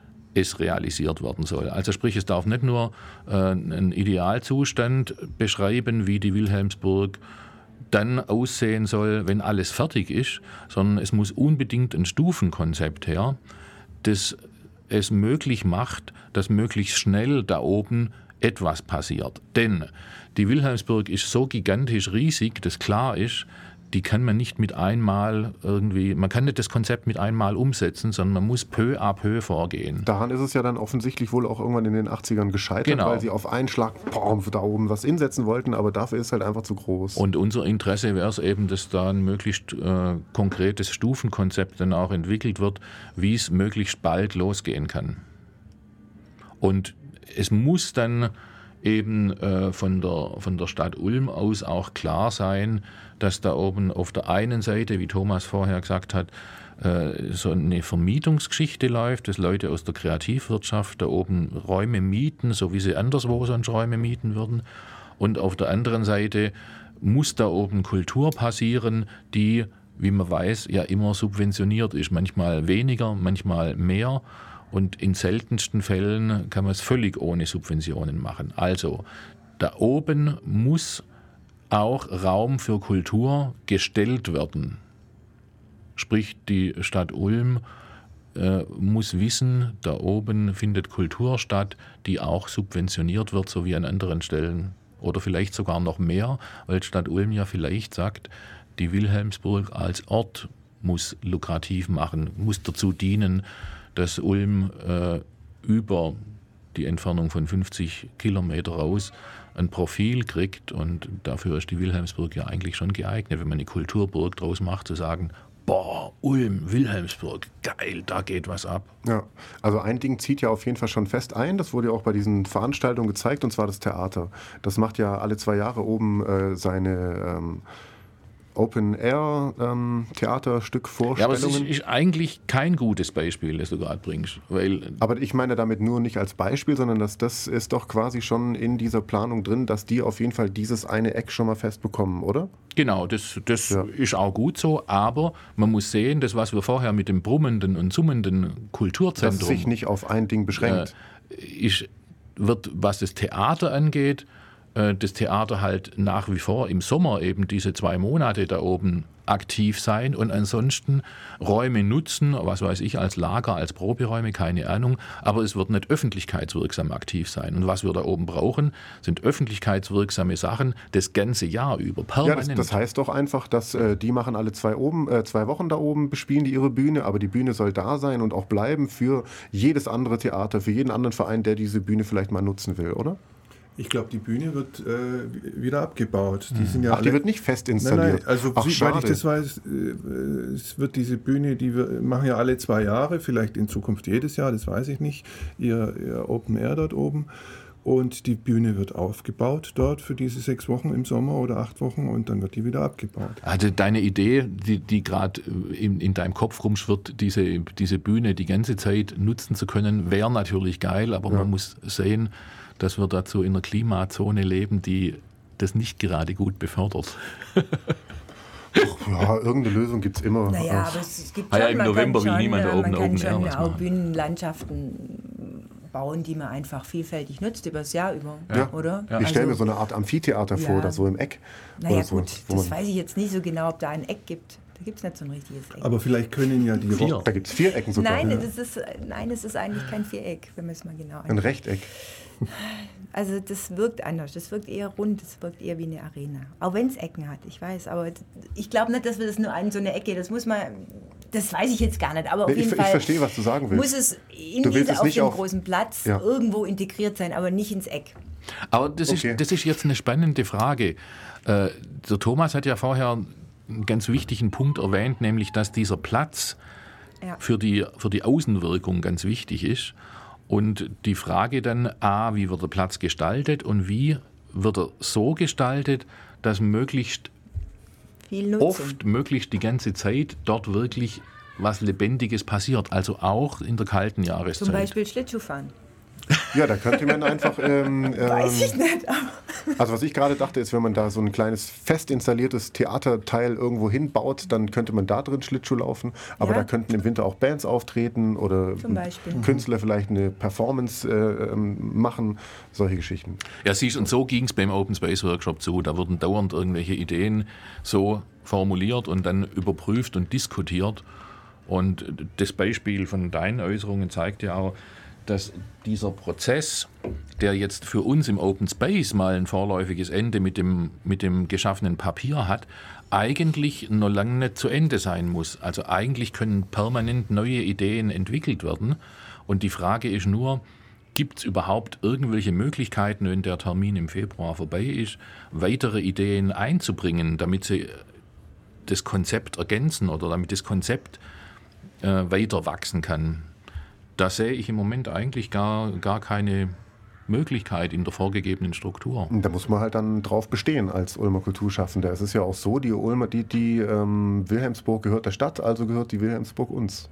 es realisiert werden soll. Also sprich, es darf nicht nur äh, einen Idealzustand beschreiben, wie die Wilhelmsburg dann aussehen soll, wenn alles fertig ist, sondern es muss unbedingt ein Stufenkonzept her, das es möglich macht, dass möglichst schnell da oben etwas passiert. Denn die Wilhelmsburg ist so gigantisch riesig, dass klar ist, die kann man nicht mit einmal irgendwie, man kann nicht das Konzept mit einmal umsetzen, sondern man muss peu à peu vorgehen. Daran ist es ja dann offensichtlich wohl auch irgendwann in den achtzigern gescheitert, Genau. weil sie auf einen Schlag boom, da oben was hinsetzen wollten, aber dafür ist es halt einfach zu groß. Und unser Interesse wäre es eben, dass da ein möglichst äh, konkretes Stufenkonzept dann auch entwickelt wird, wie es möglichst bald losgehen kann. Und es muss dann eben äh, von der, von der Stadt Ulm aus auch klar sein, dass da oben auf der einen Seite, wie Thomas vorher gesagt hat, äh, so eine Vermietungsgeschichte läuft, dass Leute aus der Kreativwirtschaft da oben Räume mieten, so wie sie anderswo sonst Räume mieten würden. Und auf der anderen Seite muss da oben Kultur passieren, die, wie man weiß, ja immer subventioniert ist. Manchmal weniger, manchmal mehr. und in seltensten Fällen kann man es völlig ohne Subventionen machen. Also da oben muss auch Raum für Kultur gestellt werden. Sprich, die Stadt Ulm äh, muss wissen, da oben findet Kultur statt, die auch subventioniert wird, so wie an anderen Stellen. Oder vielleicht sogar noch mehr, weil Stadt Ulm ja vielleicht sagt, die Wilhelmsburg als Ort muss lukrativ machen, muss dazu dienen, dass Ulm äh, über die Entfernung von fünfzig Kilometer raus ein Profil kriegt. Und dafür ist die Wilhelmsburg ja eigentlich schon geeignet, wenn man eine Kulturburg draus macht, zu sagen, boah, Ulm, Wilhelmsburg, geil, da geht was ab. Ja, also ein Ding zieht ja auf jeden Fall schon fest ein, das wurde ja auch bei diesen Veranstaltungen gezeigt, und zwar das Theater. Das macht ja alle zwei Jahre oben äh, seine ähm, Open-Air-Theaterstück-Vorstellungen. Ja, aber es ist, ist eigentlich kein gutes Beispiel, das du gerade bringst. Weil aber ich meine damit nur nicht als Beispiel, sondern dass das ist doch quasi schon in dieser Planung drin, dass die auf jeden Fall dieses eine Eck schon mal fest bekommen, oder? Genau, das, das Ja. ist auch gut so, aber man muss sehen, das, was wir vorher mit dem brummenden und summenden Kulturzentrum... Dass sich nicht auf ein Ding beschränkt. Äh, ist, wird, was das Theater angeht, das Theater halt nach wie vor im Sommer eben diese zwei Monate da oben aktiv sein und ansonsten Räume nutzen, was weiß ich, als Lager, als Proberäume, keine Ahnung, aber es wird nicht öffentlichkeitswirksam aktiv sein. Und was wir da oben brauchen, sind öffentlichkeitswirksame Sachen das ganze Jahr über, Ja, permanent. das, das heißt doch einfach, dass äh, die machen alle zwei, oben, äh, zwei Wochen da oben, bespielen die ihre Bühne, aber die Bühne soll da sein und auch bleiben für jedes andere Theater, für jeden anderen Verein, der diese Bühne vielleicht mal nutzen will, oder? Ich glaube, die Bühne wird äh, wieder abgebaut. Die sind ja Ach, die alle- wird nicht fest Nein, installiert. nein, also Ach, wie, weil ich schade. das weiß, äh, es wird diese Bühne, die wir machen ja alle zwei Jahre, vielleicht in Zukunft jedes Jahr, das weiß ich nicht, ihr, ihr Open Air dort oben. Und die Bühne wird aufgebaut dort für diese sechs Wochen im Sommer oder acht Wochen und dann wird die wieder abgebaut. Also deine Idee, die, die gerade in, in deinem Kopf rumschwirrt, diese, diese Bühne die ganze Zeit nutzen zu können, wäre natürlich geil, aber Ja. man muss sehen, dass wir dazu in einer Klimazone leben, die das nicht gerade gut befördert. Ja, irgendeine Lösung gibt es immer. Naja, Ach. aber es, es gibt Ah ja, schon, im man November kann will schon, niemand da äh, oben man kann Open schon Air was auch machen. Bühnenlandschaften bauen, die man einfach vielfältig nutzt über das Jahr über, Ja. oder? Ja. Ich stelle Also, mir so eine Art Amphitheater vor, Ja. oder so im Eck. Naja oder so, gut, wo das man- weiß ich jetzt nicht so genau, ob da ein Eck gibt. Da gibt es nicht so ein richtiges Eck. Aber vielleicht können ja die Vier. Rock- Da gibt es vier Ecken sogar. Nein, Ja. das ist, nein, es ist eigentlich kein Viereck, wenn man es mal genau Ein anschaut. Rechteck. Also das wirkt anders, das wirkt eher rund, das wirkt eher wie eine Arena. Auch wenn es Ecken hat, ich weiß, aber d- ich glaube nicht, dass wir das nur an so eine Ecke, das muss man, das weiß ich jetzt gar nicht, aber auf Nee, ich, jeden ich Fall verstehe, was du sagen willst. muss es in Du willst diese, es auf nicht dem auf- großen Platz Ja. irgendwo integriert sein, aber nicht ins Eck. Aber das, Okay. ist, das ist jetzt eine spannende Frage. Äh, der Thomas hat ja vorher einen ganz wichtigen Punkt erwähnt, nämlich dass dieser Platz Ja. für die, für die Außenwirkung ganz wichtig ist. Und die Frage dann, a, wie wird der Platz gestaltet und wie wird er so gestaltet, dass möglichst Viel Nutzung. oft, möglichst die ganze Zeit dort wirklich was Lebendiges passiert. Also auch in der kalten Jahreszeit. Zum Beispiel Schlittschuhfahren. Ja, da könnte man einfach. Ähm, Weiß ich ähm, nicht, aber also, was ich gerade dachte, ist, wenn man da so ein kleines fest installiertes Theaterteil irgendwo hinbaut, dann könnte man da drin Schlittschuh laufen. Aber Ja. da könnten im Winter auch Bands auftreten oder Zum Beispiel. Künstler vielleicht eine Performance äh, ähm, machen. Solche Geschichten. Ja, siehst, und so ging es beim Open Space Workshop zu. Da wurden dauernd irgendwelche Ideen so formuliert und dann überprüft und diskutiert. Und das Beispiel von deinen Äußerungen zeigt ja auch, dass dieser Prozess, der jetzt für uns im Open Space mal ein vorläufiges Ende mit dem, mit dem geschaffenen Papier hat, eigentlich noch lange nicht zu Ende sein muss. Also eigentlich können permanent neue Ideen entwickelt werden. Und die Frage ist nur, gibt es überhaupt irgendwelche Möglichkeiten, wenn der Termin im Februar vorbei ist, weitere Ideen einzubringen, damit sie das Konzept ergänzen oder damit das Konzept äh, weiter wachsen kann? Da sehe ich im Moment eigentlich gar, gar keine Möglichkeit in der vorgegebenen Struktur. Und da muss man halt dann drauf bestehen als Ulmer Kulturschaffender. Es ist ja auch so, die Ulmer, die, die ähm, Wilhelmsburg gehört der Stadt, also gehört die Wilhelmsburg uns.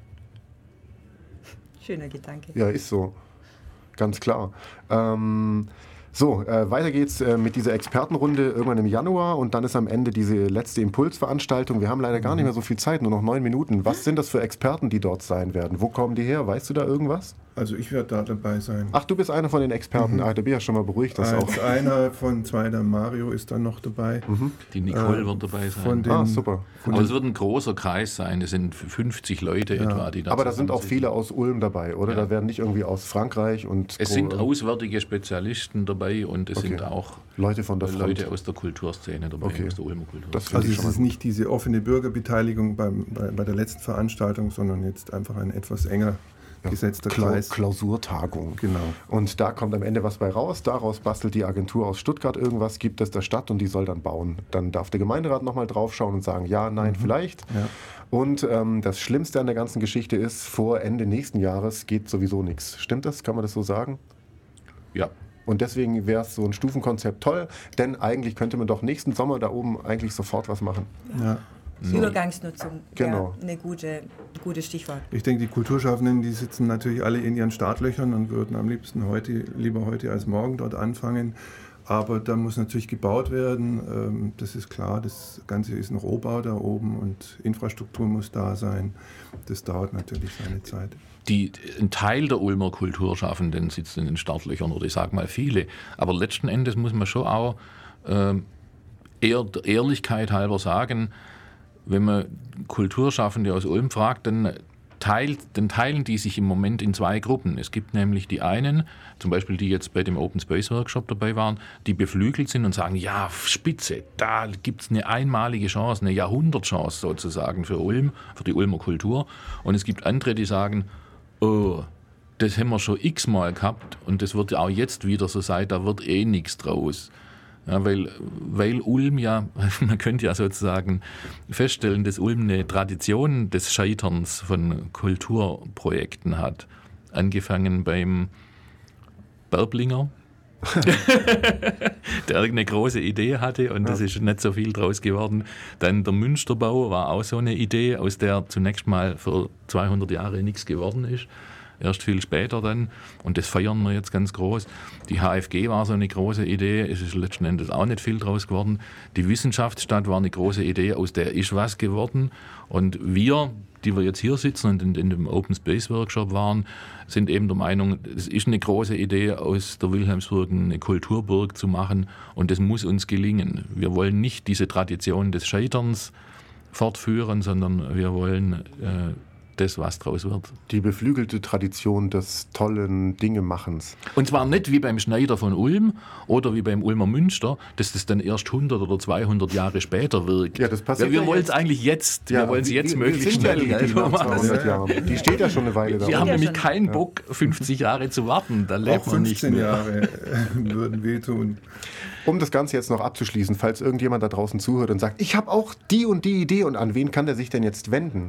schöner Gedanke. Ja, ist so. Ganz klar. Ähm, so, äh, weiter geht's äh, mit dieser Expertenrunde irgendwann im Januar und dann ist am Ende diese letzte Impulsveranstaltung. Wir haben leider gar nicht mehr so viel Zeit, nur noch neun Minuten. Was sind das für Experten, die dort sein werden? Wo kommen die her? Weißt du da irgendwas? Also ich werde da dabei sein. Ach, du bist einer von den Experten. Mhm. Ah, da bin ich ja schon mal beruhigt. Dass Als auch einer von zwei, der Mario ist dann noch dabei. Mhm. Die Nicole äh, wird dabei sein. Von den, ah, super. Aber es wird ein großer Kreis sein. Es sind fünfzig Leute ja. etwa, die da Aber da sind auch sitzen. viele aus Ulm dabei, oder? Ja. Da werden nicht irgendwie aus Frankreich und... Es sind auswärtige Spezialisten dabei und es okay. sind auch Leute von der Front. Leute aus der Kulturszene dabei, okay. aus der Ulmer Kultur. Also es ist nicht diese offene Bürgerbeteiligung beim, bei, bei der letzten Veranstaltung, sondern jetzt einfach ein etwas enger gesetzter Kreis. Klausurtagung. Genau. Und da kommt am Ende was bei raus. Daraus bastelt die Agentur aus Stuttgart irgendwas, gibt es der Stadt und die soll dann bauen. Dann darf der Gemeinderat nochmal draufschauen und sagen, ja, nein, mhm. vielleicht. Ja. Und ähm, das Schlimmste an der ganzen Geschichte ist, vor Ende nächsten Jahres geht sowieso nichts. Stimmt das? Kann man das so sagen? Ja. Und deswegen wäre es so ein Stufenkonzept toll, denn eigentlich könnte man doch nächsten Sommer da oben eigentlich sofort was machen. Ja. So. Übergangsnutzung, genau. Eine gute, gute Stichwort. Ich denke, die Kulturschaffenden, die sitzen natürlich alle in ihren Startlöchern und würden am liebsten heute, lieber heute als morgen dort anfangen. Aber da muss natürlich gebaut werden, das ist klar, das Ganze ist ein Rohbau da oben und Infrastruktur muss da sein. Das dauert natürlich seine Zeit. Die, ein Teil der Ulmer Kulturschaffenden sitzt in den Startlöchern, oder ich sage mal viele. Aber letzten Endes muss man schon auch äh, eher der Ehrlichkeit halber sagen, wenn man Kulturschaffende aus Ulm fragt, dann, teilt, dann teilen die sich im Moment in zwei Gruppen. Es gibt nämlich die einen, zum Beispiel die jetzt bei dem Open Space Workshop dabei waren, die beflügelt sind und sagen, ja, spitze, da gibt es eine einmalige Chance, eine Jahrhundertchance sozusagen für Ulm, für die Ulmer Kultur. Und es gibt andere, die sagen, oh, das haben wir schon x-mal gehabt und das wird ja auch jetzt wieder so sein, da wird eh nichts draus. Ja, weil, weil Ulm ja, man könnte ja sozusagen feststellen, dass Ulm eine Tradition des Scheiterns von Kulturprojekten hat. Angefangen beim Berblinger, der eine große Idee hatte und es ja. ist nicht so viel draus geworden. Dann der Münsterbau war auch so eine Idee, aus der zunächst mal für zweihundert Jahre nichts geworden ist. Erst viel später dann, und das feiern wir jetzt ganz groß. Die H F G war so eine große Idee, es ist letzten Endes auch nicht viel draus geworden. Die Wissenschaftsstadt war eine große Idee, aus der ist was geworden. Und wir, die wir jetzt hier sitzen und in, in dem Open Space Workshop waren, sind eben der Meinung, es ist eine große Idee, aus der Wilhelmsburg eine Kulturburg zu machen, und das muss uns gelingen. Wir wollen nicht diese Tradition des Scheiterns fortführen, sondern wir wollen äh, das, was draus wird. Die beflügelte Tradition des tollen Dingemachens. Und zwar nicht wie beim Schneider von Ulm oder wie beim Ulmer Münster, dass das dann erst hundert oder zweihundert Jahre später wirkt. Ja, das passiert wir ja wollen es eigentlich jetzt. Ja, wir wollen es jetzt wir, möglichst wir schnell. Ja die, die, zweihundert Jahre. Die steht ja schon eine Weile da. Wir haben ja nämlich schon. keinen Bock, fünfzig Jahre zu warten. Da lebt Auch man nicht fünfzehn mehr. Jahre würden wehtun. Um das Ganze jetzt noch abzuschließen, falls irgendjemand da draußen zuhört und sagt, ich habe auch die und die Idee, und an wen kann der sich denn jetzt wenden?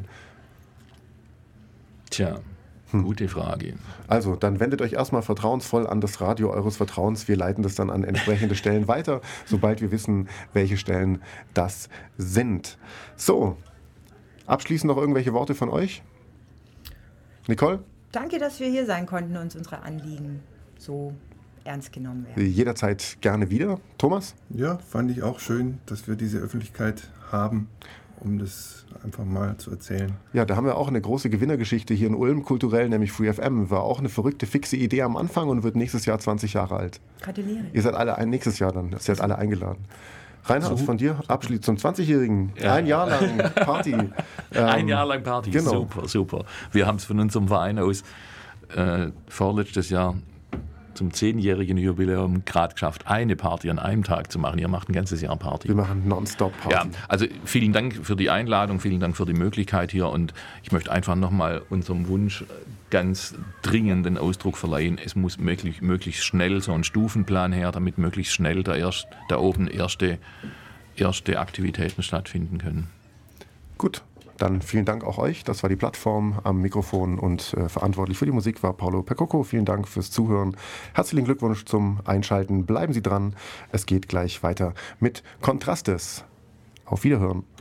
Tja, gute Frage. Also, dann wendet euch erstmal vertrauensvoll an das Radio eures Vertrauens. Wir leiten das dann an entsprechende Stellen weiter, sobald wir wissen, welche Stellen das sind. So, abschließend noch irgendwelche Worte von euch? Nicole? Danke, dass wir hier sein konnten und uns unsere Anliegen so ernst genommen werden. Jederzeit gerne wieder. Thomas? Ja, fand ich auch schön, dass wir diese Öffentlichkeit haben, um das einfach mal zu erzählen. Ja, da haben wir auch eine große Gewinnergeschichte hier in Ulm, kulturell, nämlich Free F M. War auch eine verrückte, fixe Idee am Anfang und wird nächstes Jahr zwanzig Jahre alt. Gratuliere. Ihr seid alle ein nächstes Jahr dann, ihr seid alle eingeladen. Reinhard, von dir abschließend zum zwanzigjährigen, Ja. ein Jahr lang Party. Ähm, Ein Jahr lang Party, genau. super, super. Wir haben es von unserem Verein aus äh, vorletztes Jahr zum zehnjährigen Jubiläum gerade geschafft, eine Party an einem Tag zu machen. Ihr macht ein ganzes Jahr Party. Wir machen Nonstop-Party. Ja, also vielen Dank für die Einladung, vielen Dank für die Möglichkeit hier, und ich möchte einfach nochmal unserem Wunsch ganz dringenden Ausdruck verleihen. Es muss möglich, möglichst schnell so ein Stufenplan her, damit möglichst schnell da, erst, da oben erste, erste Aktivitäten stattfinden können. Gut, dann vielen Dank auch euch. Das war die Plattform am Mikrofon, und äh, verantwortlich für die Musik war Paolo Percoco. Vielen Dank fürs Zuhören. Herzlichen Glückwunsch zum Einschalten. Bleiben Sie dran. Es geht gleich weiter mit Kontrastes. Auf Wiederhören.